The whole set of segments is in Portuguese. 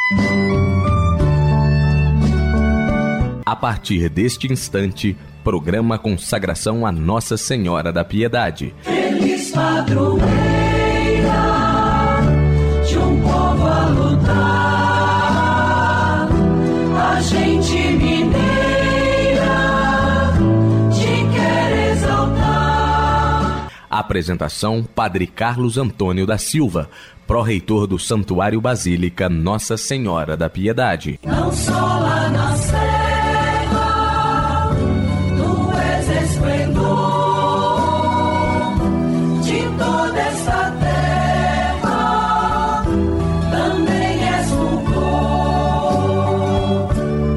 A partir deste instante, programa Consagração a Nossa Senhora da Piedade. Feliz padroeira de um povo a lutar, a gente mineira te quer exaltar. Apresentação: Padre Carlos Antônio da Silva, pró-reitor do Santuário Basílica Nossa Senhora da Piedade. Não só lá na serra, tu és esplendor de toda essa terra, também és fulgor.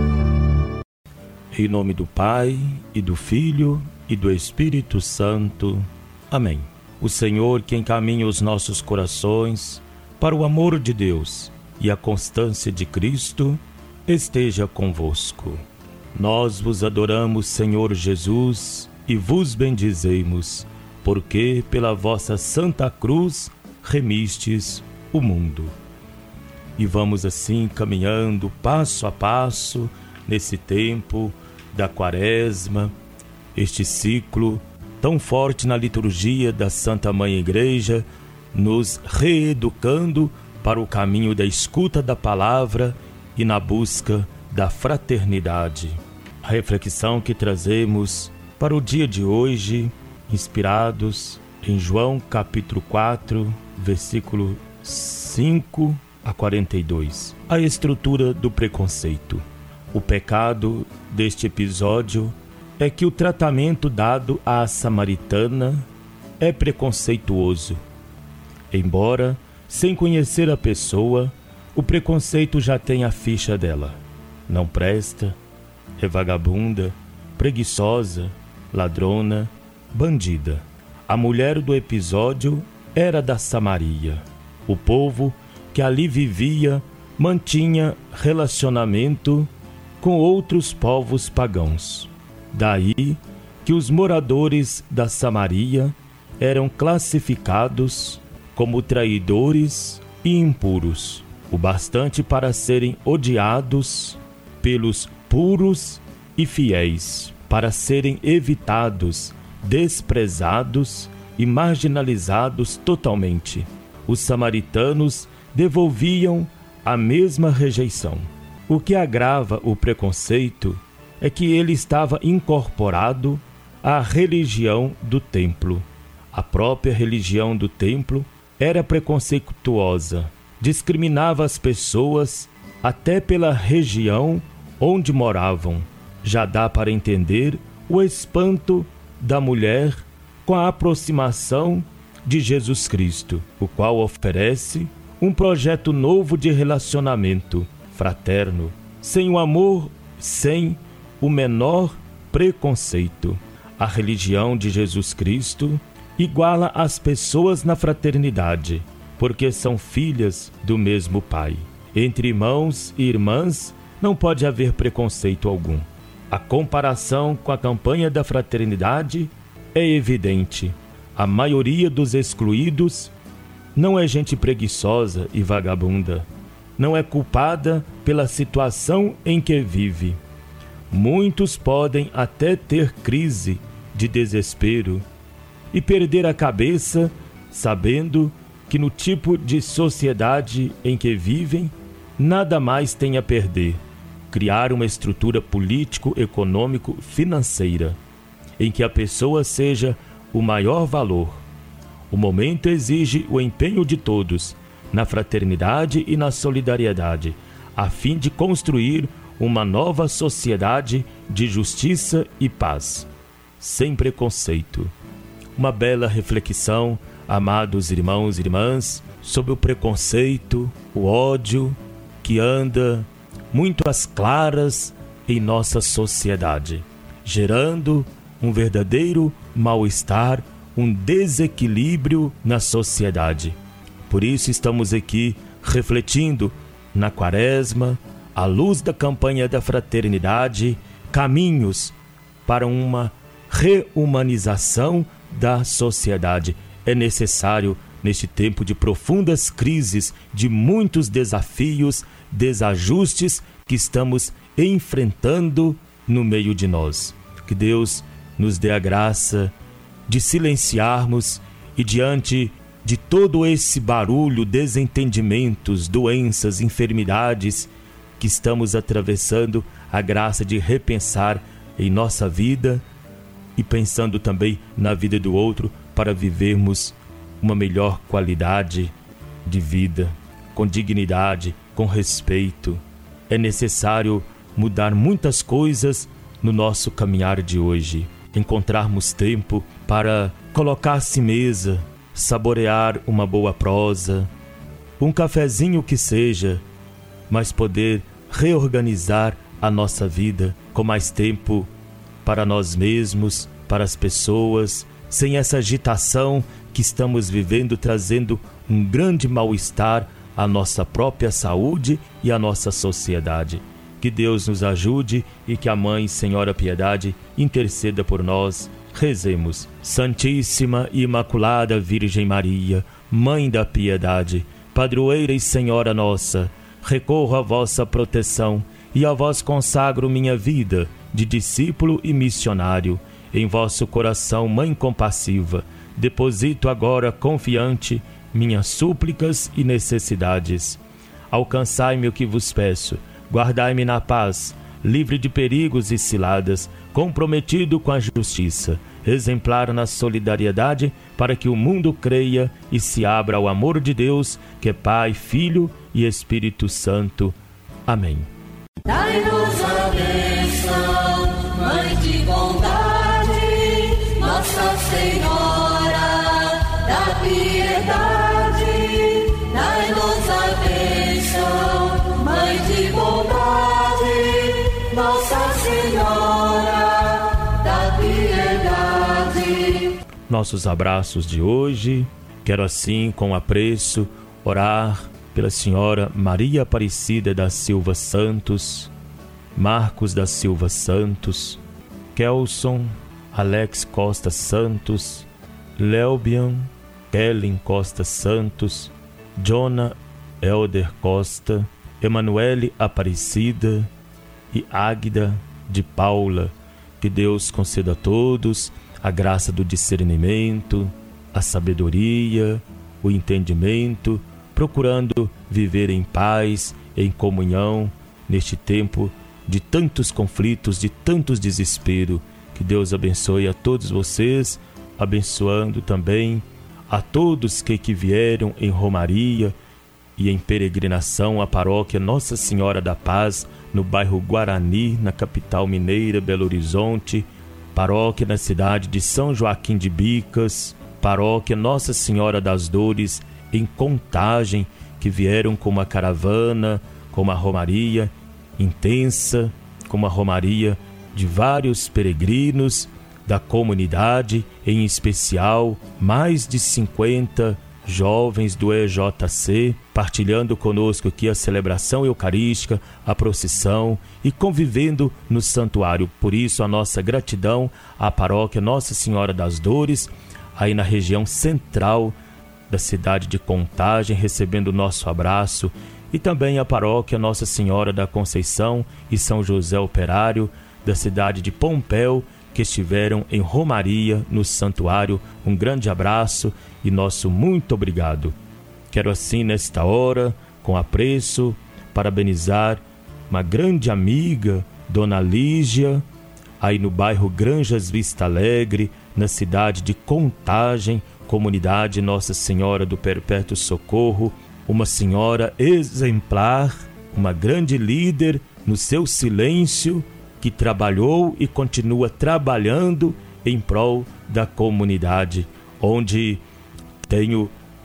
Em nome do Pai, e do Filho, e do Espírito Santo. Amém. O Senhor, que encaminha os nossos corações para o amor de Deus e a constância de Cristo, esteja convosco. Nós vos adoramos, Senhor Jesus, e vos bendizemos, porque pela vossa Santa Cruz remistes o mundo. E vamos assim caminhando passo a passo nesse tempo da Quaresma, este ciclo tão forte na liturgia da Santa Mãe Igreja, nos reeducando para o caminho da escuta da palavra e na busca da fraternidade. A reflexão que trazemos para o dia de hoje, inspirados em João capítulo 4, versículo 5 a 42. A estrutura do preconceito. O pecado deste episódio é que o tratamento dado à samaritana é preconceituoso. Embora, sem conhecer a pessoa, o preconceito já tem a ficha dela. Não presta, é vagabunda, preguiçosa, ladrona, bandida. A mulher do episódio era da Samaria. O povo que ali vivia mantinha relacionamento com outros povos pagãos. Daí que os moradores da Samaria eram classificados como traidores e impuros, o bastante para serem odiados pelos puros e fiéis, para serem evitados, desprezados e marginalizados totalmente. Os samaritanos devolviam a mesma rejeição. O que agrava o preconceito é que ele estava incorporado à religião do templo. A própria religião do templo era preconceituosa, discriminava as pessoas até pela região onde moravam. Já dá para entender o espanto da mulher com a aproximação de Jesus Cristo, o qual oferece um projeto novo de relacionamento fraterno, sem o amor, sem o menor preconceito. A religião de Jesus Cristo iguala as pessoas na fraternidade, porque são filhas do mesmo Pai. Entre irmãos e irmãs não pode haver preconceito algum. A comparação com a campanha da fraternidade é evidente. A maioria dos excluídos não é gente preguiçosa e vagabunda. Não é culpada pela situação em que vive. Muitos podem até ter crise de desespero e perder a cabeça, sabendo que no tipo de sociedade em que vivem, nada mais tem a perder. Criar uma estrutura político-econômico-financeira em que a pessoa seja o maior valor. O momento exige o empenho de todos na fraternidade e na solidariedade, a fim de construir uma nova sociedade de justiça e paz, sem preconceito. Uma bela reflexão, amados irmãos e irmãs, sobre o preconceito, o ódio que anda muito às claras em nossa sociedade, gerando um verdadeiro mal-estar, um desequilíbrio na sociedade. Por isso estamos aqui refletindo na Quaresma, à luz da campanha da fraternidade, caminhos para uma reumanização da sociedade. É necessário, neste tempo de profundas crises, de muitos desafios, desajustes que estamos enfrentando no meio de nós. Que Deus nos dê a graça de silenciarmos e diante de todo esse barulho, desentendimentos, doenças, enfermidades que estamos atravessando, a graça de repensar em nossa vida e pensando também na vida do outro para vivermos uma melhor qualidade de vida, com dignidade, com respeito. É necessário mudar muitas coisas no nosso caminhar de hoje, encontrarmos tempo para colocar-se à mesa, saborear uma boa prosa, um cafezinho que seja, mas poder reorganizar a nossa vida com mais tempo para nós mesmos, para as pessoas, sem essa agitação que estamos vivendo, trazendo um grande mal-estar à nossa própria saúde e à nossa sociedade. Que Deus nos ajude e que a Mãe Senhora Piedade interceda por nós. Rezemos. Santíssima e Imaculada Virgem Maria, Mãe da Piedade, Padroeira e Senhora nossa, recorro à vossa proteção e a vós consagro minha vida de discípulo e missionário. Em vosso coração, Mãe compassiva, deposito agora confiante minhas súplicas e necessidades. Alcançai-me o que vos peço, guardai-me na paz, livre de perigos e ciladas, comprometido com a justiça, exemplar na solidariedade, para que o mundo creia e se abra ao amor de Deus, que é Pai, Filho e Espírito Santo. Amém. Dai-nos a bênção, Mãe de bondade, Nossa Senhora da Piedade. Dai-nos a bênção, Mãe de bondade, Nossa Senhora da Piedade. Nossos abraços de hoje, quero assim, com apreço, orar pela Senhora Maria Aparecida da Silva Santos, Marcos da Silva Santos, Kelson Alex Costa Santos, Lelbian Kellen Costa Santos, Jona Elder Costa, Emanuele Aparecida e Águida de Paula. Que Deus conceda a todos a graça do discernimento, a sabedoria, o entendimento, procurando viver em paz, em comunhão, neste tempo de tantos conflitos, de tantos desesperos. Que Deus abençoe a todos vocês, abençoando também a todos que vieram em romaria e em peregrinação à paróquia Nossa Senhora da Paz, no bairro Guarani, na capital mineira, Belo Horizonte, paróquia na cidade de São Joaquim de Bicas, paróquia Nossa Senhora das Dores, em Contagem, que vieram com uma caravana, com uma romaria intensa, com uma romaria de vários peregrinos da comunidade, em especial mais de 50 jovens do EJC, partilhando conosco aqui a celebração eucarística, a procissão e convivendo no santuário. Por isso, a nossa gratidão à paróquia Nossa Senhora das Dores, aí na região central da cidade de Contagem, recebendo o nosso abraço, e também a paróquia Nossa Senhora da Conceição e São José Operário, da cidade de Pompéu, que estiveram em romaria no santuário. Um grande abraço e nosso muito obrigado. Quero assim, nesta hora, com apreço, parabenizar uma grande amiga, Dona Lígia, aí no bairro Granjas Vista Alegre, na cidade de Contagem, comunidade Nossa Senhora do Perpétuo Socorro, uma senhora exemplar, uma grande líder no seu silêncio, que trabalhou e continua trabalhando em prol da comunidade, onde tenho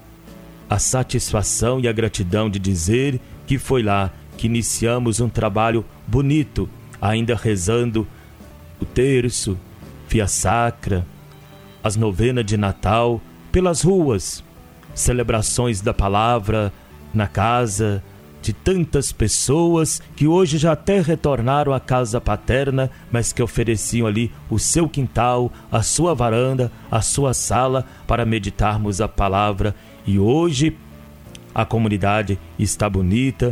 a satisfação e a gratidão de dizer que foi lá que iniciamos um trabalho bonito, ainda rezando o terço, via sacra, as novenas de Natal, pelas ruas, celebrações da palavra na casa de tantas pessoas que hoje já até retornaram à casa paterna, mas que ofereciam ali o seu quintal, a sua varanda, a sua sala para meditarmos a palavra. E hoje a comunidade está bonita,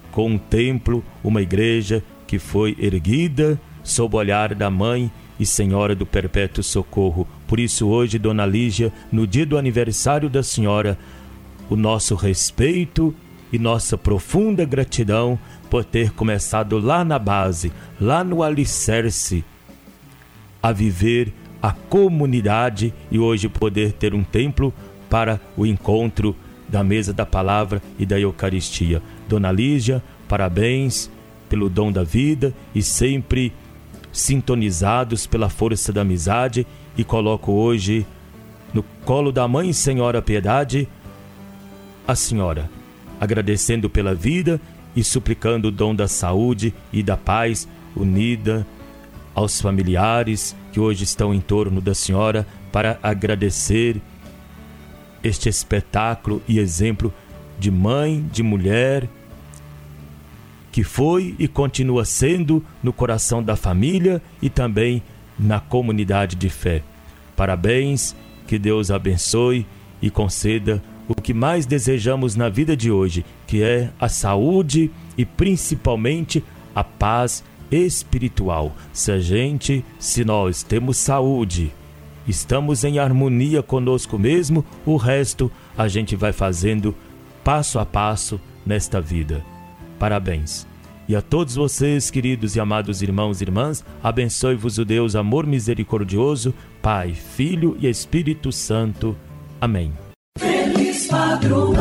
com um templo, uma igreja que foi erguida sob o olhar da Mãe e Senhora do Perpétuo Socorro. Por isso hoje, Dona Lígia, no dia do aniversário da Senhora, o nosso respeito e nossa profunda gratidão por ter começado lá na base, lá no alicerce, a viver a comunidade e hoje poder ter um templo para o encontro da mesa da palavra e da Eucaristia. Dona Lígia, parabéns pelo dom da vida e sempre sintonizados pela força da amizade, e coloco hoje no colo da Mãe Senhora Piedade a senhora, agradecendo pela vida e suplicando o dom da saúde e da paz unida aos familiares que hoje estão em torno da senhora, para agradecer este espetáculo e exemplo de mãe, de mulher, que foi e continua sendo no coração da família e também na comunidade de fé. Parabéns, que Deus abençoe e conceda o que mais desejamos na vida de hoje, que é a saúde e principalmente a paz espiritual. Se nós temos saúde, estamos em harmonia conosco mesmo, o resto a gente vai fazendo passo a passo nesta vida. Parabéns. E a todos vocês, queridos e amados irmãos e irmãs, abençoe-vos o Deus amor misericordioso, Pai, Filho e Espírito Santo. Amém. Feliz padroeira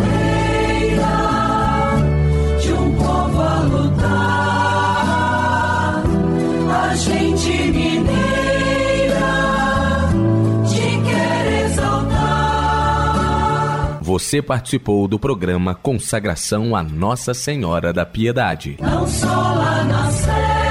de um povo a lutar, a gente mineira te quer exaltar. Você participou do programa Consagração a Nossa Senhora da Piedade. Não só lá na Sé.